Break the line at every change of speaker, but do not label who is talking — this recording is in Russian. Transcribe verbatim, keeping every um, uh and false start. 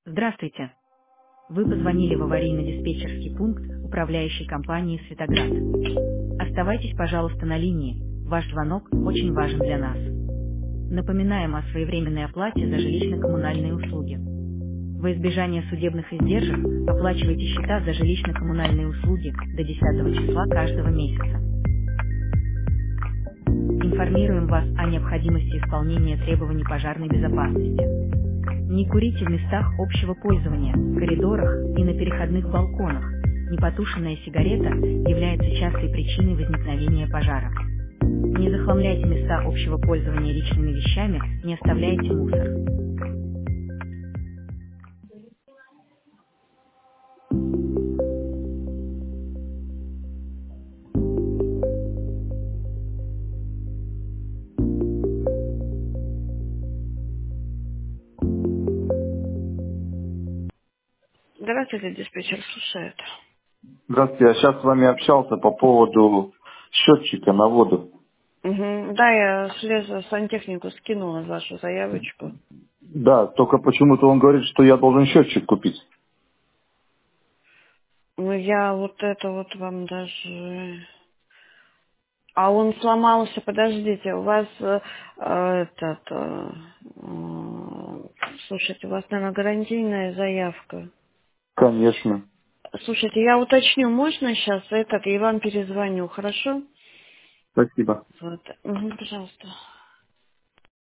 Здравствуйте. Вы позвонили в аварийно-диспетчерский пункт управляющей компании «Светоград». Оставайтесь, пожалуйста, на линии. Ваш звонок очень важен для нас. Напоминаем о своевременной оплате за жилищно-коммунальные услуги. Во избежание судебных издержек оплачивайте счета за жилищно-коммунальные услуги до десятого числа каждого месяца. Информируем вас о необходимости исполнения требований пожарной безопасности. Не курите в местах общего пользования, коридорах и на переходных балконах. Непотушенная сигарета является частой причиной возникновения пожара. Не захламляйте места общего пользования личными вещами, не оставляйте мусор. Здравствуйте, диспетчер слушает.
Здравствуйте, я сейчас с вами общался по поводу счетчика на воду.
Угу. Да, я слезу сантехнику скинула вашу заявочку.
Да, только почему-то он говорит, что я должен счетчик купить.
Ну, я вот это вот вам даже... А он сломался, подождите, у вас э, э, этот... э, э, слушайте, у вас, наверное, гарантийная заявка.
Конечно.
Слушайте, я уточню, можно сейчас этот, и вам перезвоню, хорошо?
Спасибо.
Вот. Угу, пожалуйста.